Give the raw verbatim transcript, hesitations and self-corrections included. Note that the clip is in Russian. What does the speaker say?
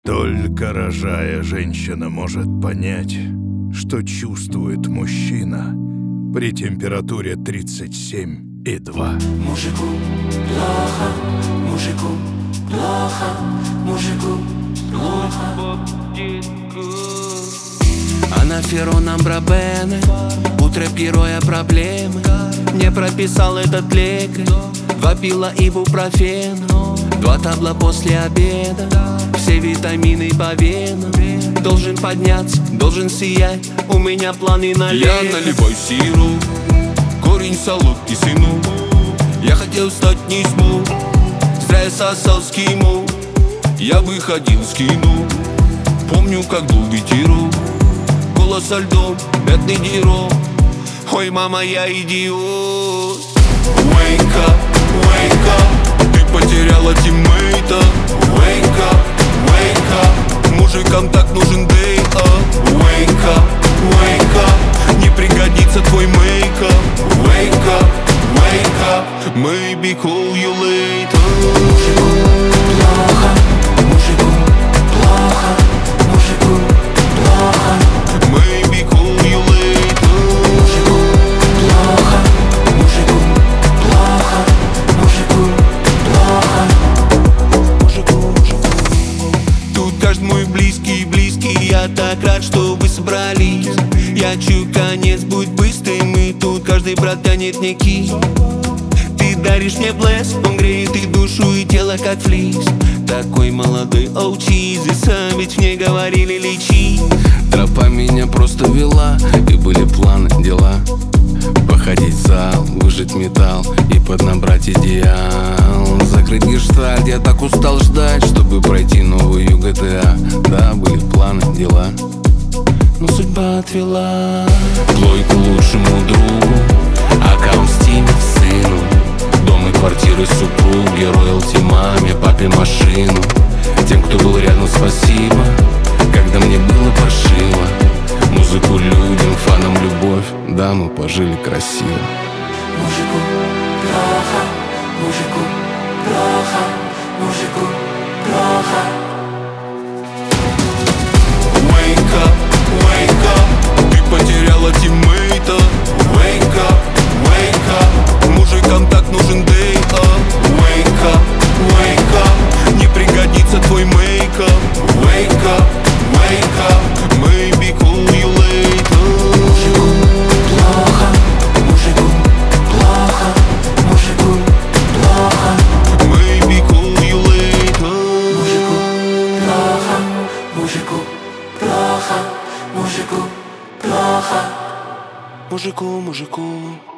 Только рожая, женщина может понять, что чувствует мужчина при температуре тридцать семь и два. Мужику плохо, мужику плохо, мужику плохо. Она Ферроном Брабене, утро героя проблемы. Мне прописал этот лекарь два пила ибупрофена, два табла после обеда, все витамины по венам. Должен подняться, должен сиять, у меня планы на лето. Я наливаю сироп, корень солодкий сыну. Я хотел стать не смог, зря я сосал скиму. Я выходил с кино, помню, как был ветерок, голос со льдом, бедный Диро. Ой, мама, я идиот. Wake up, wake up, ты потеряла тиммейта. Wake up, wake up, мужикам так нужен day up. Wake up, wake up, не пригодится твой мейкап. Wake up, wake up, maybe call you later. Мужику плохо, мужику плохо, мужику плохо. Maybe call you later. Мужику плохо, мужику плохо, мужику плохо. Мужику, мужику. Тут каждый мой близкий, близкий. Я так рад, что вы собрались. Я чую, конец будет быстрым, и тут каждый брат тянет мне кисть. Ты даришь мне блеск, он греет и душу, и тело как флис. Такой молодой оучиз, и сам ведь мне говорили лечи. Тропа меня просто вела, и были планы, дела. Походить в зал, выжать металл и поднабрать идеал. Закрыть гештальт, я так устал ждать, чтобы пройти новую джи ти эй. Да, были планы, дела, но судьба отвела. Плойку лучшему другу, аккаунт в стиме сыну, дом и квартиры супруги, роялти маме, папе машину. Тем, кто был рядом, спасибо, когда мне было паршиво. Музыку людям, фанам любовь, да, мы пожили красиво. Мужику плохо, мужику плохо, мужику плохо. Wake up, wake up, ты потеряла тиммейта. Wake up, wake up, мужикам так нужен day up. Wake up, wake up, не пригодится твой мейкап. Wake up, wake up, maybe call you later. Мужику плохо, мужику плохо, мужику плохо. Maybe call you later. Мужику плохо, мужику плохо, мужику плохо. Мужику, мужику.